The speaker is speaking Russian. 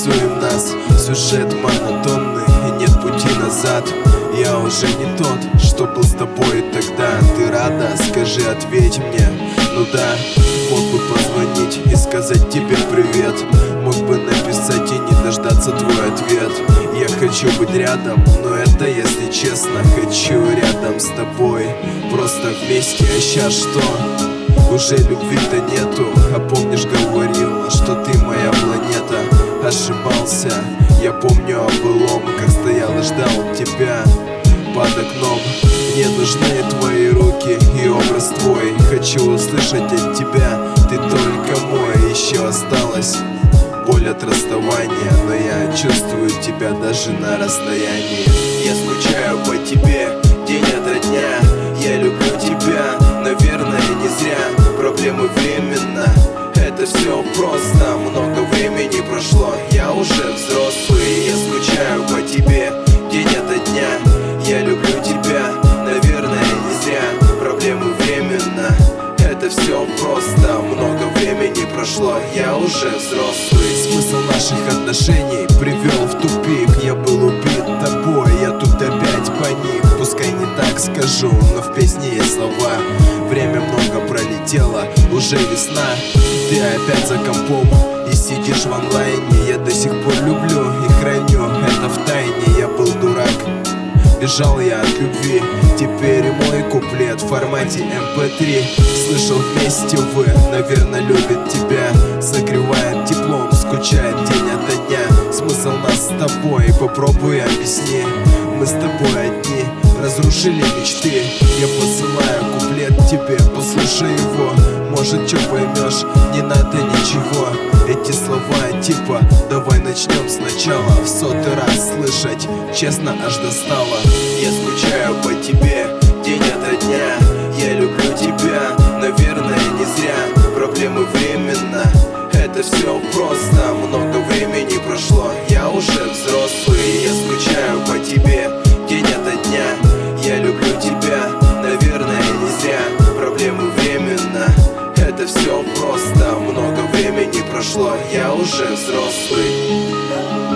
рисуем нас. Сюжет монотонный и нет пути назад. Я уже не тот, что был с тобой тогда. Ты рада? Скажи, ответь мне. Ну да, мог бы позвонить и сказать тебе привет. Мог бы написать и не дождаться твой ответ. Я хочу быть рядом, но это если честно. Хочу рядом с тобой, просто вместе. А щас что? Уже любви-то нету. А помнишь, говорил, что ты моя планета. Ошибался, я помню о былом, как стоял и ждал тебя под окном. Мне нужны твои руки и образ твой. Хочу услышать от тебя: ты только мой. Еще осталась боль от расставания, но я чувствую тебя даже на расстоянии. Я скучаю по тебе день ото дня. Я люблю тебя, наверное, не зря. Проблемы временно, это все просто. Много времени прошло, я уже взрослый. Я скучаю по тебе день ото дня. Я люблю тебя, наверное, не зря. Проблемы временно, это все просто. Много времени прошло, я уже взрослый. Смысл наших отношений привел в тупик. Я был убит тобой, я тут опять паник. Пускай не так скажу, но в песне есть слова. Время много пролетело, уже весна. Ты опять за компом и сидишь в онлайне. Я до сих пор люблю и храню это в тайне. Я был дурак, бежал я от любви. Теперь мой куплет в формате MP3. Слышал, вместе вы, наверное, любит тебя. Согревает теплом, скучает день ото дня. Смысл нас с тобой, попробуй объясни. Мы с тобой одни, разрушили мечты. Я посылаю куплет тебе, послушай его. Может, чё поймешь, не надо ничего. Эти слова типа давай начнем сначала. В сотый раз слышать, честно, аж достало. Я скучаю по тебе день ото дня. Я люблю тебя, наверное, не зря. Проблемы временно, это все просто. Много времени прошло, я уже взрослый. Я скучаю по тебе день ото дня. Я люблю тебя, наверное, не зря. Проблемы временно, это все просто. Много времени прошло, я уже взрослый.